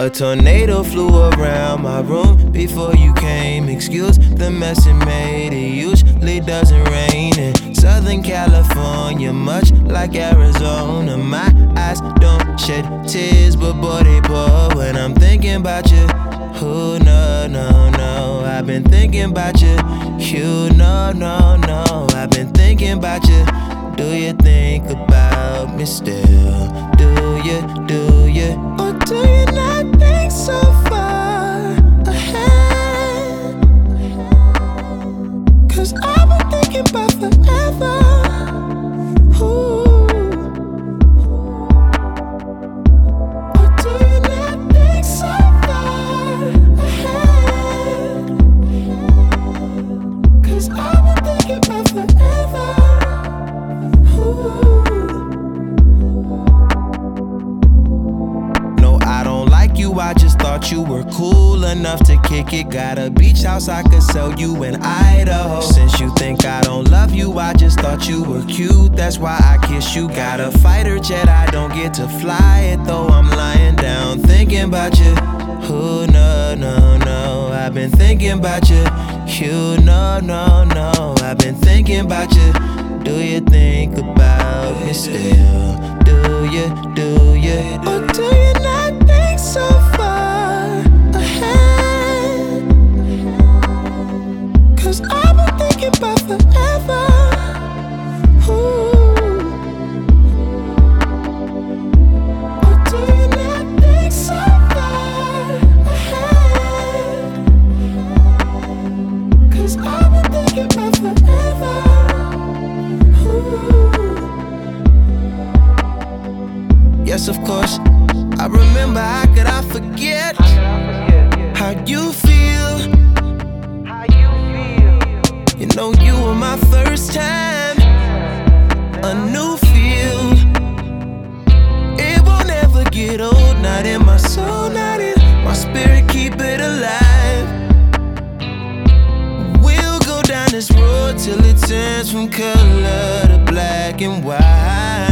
A tornado flew around my room before you came. Excuse the mess it made. It usually doesn't rain in Southern California, much like Arizona. My eyes don't shed tears, but boy they pour when I'm thinking about you. Who no, no, no, I've been thinking about you. You no, no, no, I've been thinking about you. Do you think about me still? Do you, or do you not think so far ahead? 'Cause I've been thinking about forever. Ooh. Or do you not think so far ahead? 'Cause I've been thinking about forever. No, I don't like you, I just thought you were cool enough to kick it. Got a beach house I could sell you in Idaho. Since you think I don't love you, I just thought you were cute, that's why I kiss you. Got a fighter jet, I don't get to fly it though. I'm lying down thinking about you. Who no, no, no, I've been thinking about you. You no, no, no, I've been thinking about you. Do you think about me still? Do you, or do you not think so far ahead? 'Cause I've been thinking about forever. Ooh. Or do you not think so far ahead? 'Cause I've been thinking about forever. Yes, of course, I remember. How could I forget how you feel? You know you were my first time, a new feel. It won't ever get old, not in my soul, not in my spirit, keep it alive. We'll go down this road till it turns from color to black and white.